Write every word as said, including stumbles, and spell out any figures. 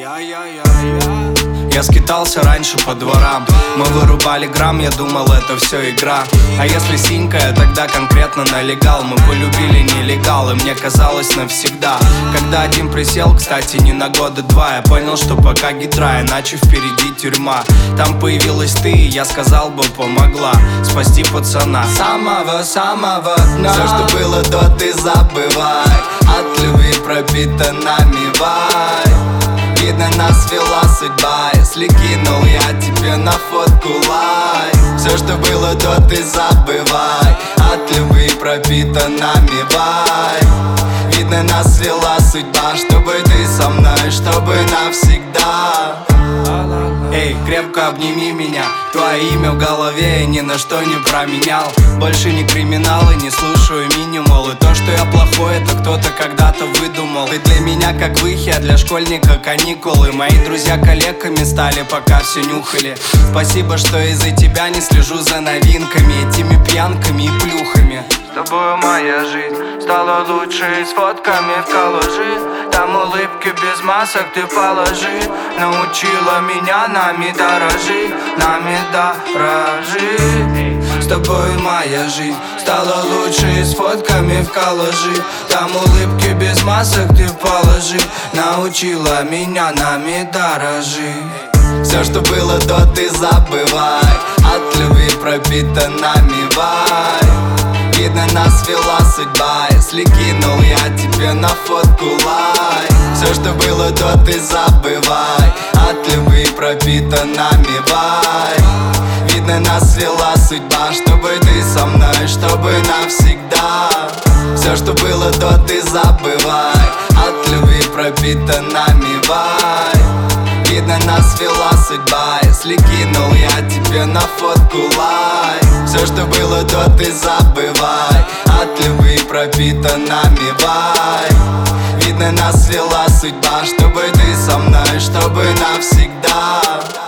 Я скитался раньше по дворам, мы вырубали грамм, я думал, это все игра. А если синькая, тогда конкретно налегал. Мы полюбили нелегал, и мне казалось навсегда. Когда один присел, кстати, не на года два, я понял, что пока гидра, иначе впереди тюрьма. Там появилась ты, и я сказал бы, помогла спасти пацана самого-самого дна. Все, что было до, ты забывай, от любви пропитанными вай. Видно, нас вела судьба, если кинул я тебе на фотку лайк. Все, что было до, ты забывай, от любви пропитанными вай. Видно, нас вела судьба, чтобы ты со мной, чтобы навсегда. Эй, крепко обними меня, твое имя в голове я ни на что не променял. Больше не криминал и не слушаю минимал. И то, что я плохой, это кто-то когда-то выдумал. Ты для меня как выхи, а для школьника каникулы. Мои друзья коллегами стали, пока все нюхали. Спасибо, что из-за тебя не слежу за новинками, этими пьянками и плюхами. С тобою моя жизнь стала лучше, с фотками в коллажи. Там улыбки без масок ты положи. Научила меня нами дорожи, нами дорожи. С тобой моя жизнь стала лучше, с фотками в коллажи. Там улыбки без масок ты положи. Научила меня нами дорожи. Все, что было до, ты забывай, от любви пропитанными вай. Видно, нас вела судьба, если кинул я тебе на фотку лайк. Все, что было до, ты забывай, от любви пропитанными вай. Видно, нас вела судьба, чтобы ты со мной, чтобы навсегда. Все, что было до, ты забывай, от любви пропитанными вай. Видно, нас вела судьба, если кинул я тебе на фотку лайк. Все, что было до, ты забывай, от любви пропитанными вай. Видно, нас вела судьба, чтобы ты со мной, чтобы навсегда.